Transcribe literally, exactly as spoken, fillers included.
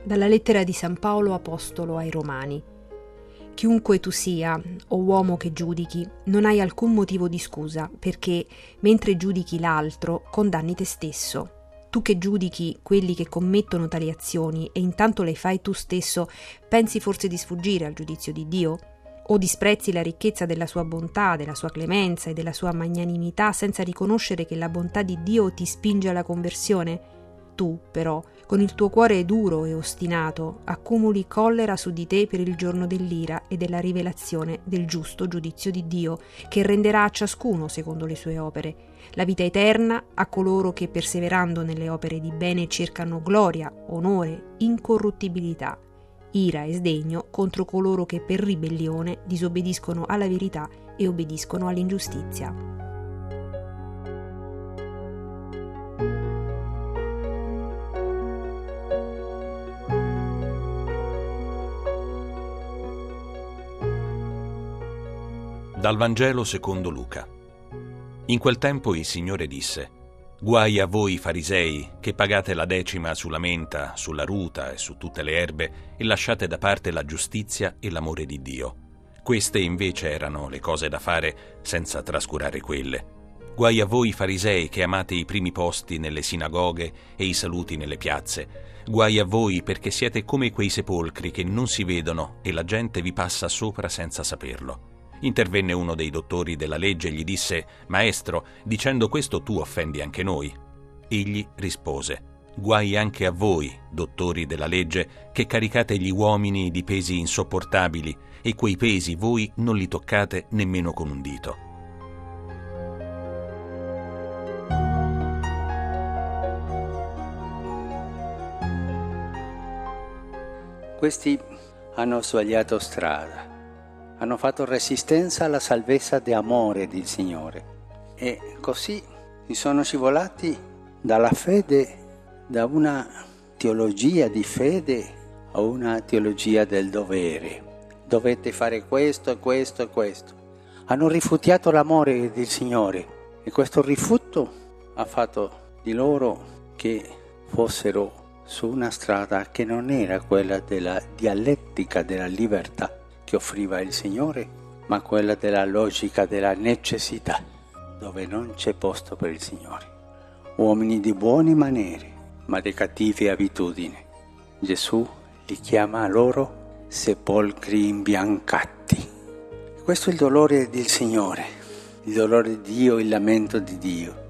Dalla lettera di San Paolo Apostolo ai Romani. Chiunque tu sia, o uomo che giudichi, non hai alcun motivo di scusa, perché, mentre giudichi l'altro, condanni te stesso. Tu che giudichi quelli che commettono tali azioni e intanto le fai tu stesso, pensi forse di sfuggire al giudizio di Dio? O disprezzi la ricchezza della sua bontà, della sua clemenza e della sua magnanimità senza riconoscere che la bontà di Dio ti spinge alla conversione? Tu, però, con il tuo cuore duro e ostinato, accumuli collera su di te per il giorno dell'ira e della rivelazione del giusto giudizio di Dio, che renderà a ciascuno secondo le sue opere, la vita eterna a coloro che, perseverando nelle opere di bene, cercano gloria, onore, incorruttibilità, ira e sdegno contro coloro che per ribellione disobbediscono alla verità e obbediscono all'ingiustizia. Dal Vangelo secondo Luca. In quel tempo il Signore disse: «Guai a voi farisei, che pagate la decima sulla menta, sulla ruta e su tutte le erbe e lasciate da parte la giustizia e l'amore di Dio. Queste invece erano le cose da fare, senza trascurare quelle. Guai a voi farisei, che amate i primi posti nelle sinagoghe e i saluti nelle piazze. Guai a voi, perché siete come quei sepolcri che non si vedono e la gente vi passa sopra senza saperlo». Intervenne uno dei dottori della legge e gli disse: «Maestro, dicendo questo tu offendi anche noi». Egli rispose: «Guai anche a voi, dottori della legge, che caricate gli uomini di pesi insopportabili, e quei pesi voi non li toccate nemmeno con un dito». Questi hanno sbagliato strada. Hanno fatto resistenza alla salvezza di amore del Signore e così si sono scivolati dalla fede, da una teologia di fede a una teologia del dovere. Dovete fare questo, questo e questo. Hanno rifiutato l'amore del Signore e questo rifiuto ha fatto di loro che fossero su una strada che non era quella della dialettica della libertà che offriva il Signore, ma quella della logica della necessità, dove non c'è posto per il Signore. Uomini di buone maniere, ma di cattive abitudini. Gesù li chiama loro sepolcri imbiancati. Questo è il dolore del Signore, il dolore di Dio, il lamento di Dio.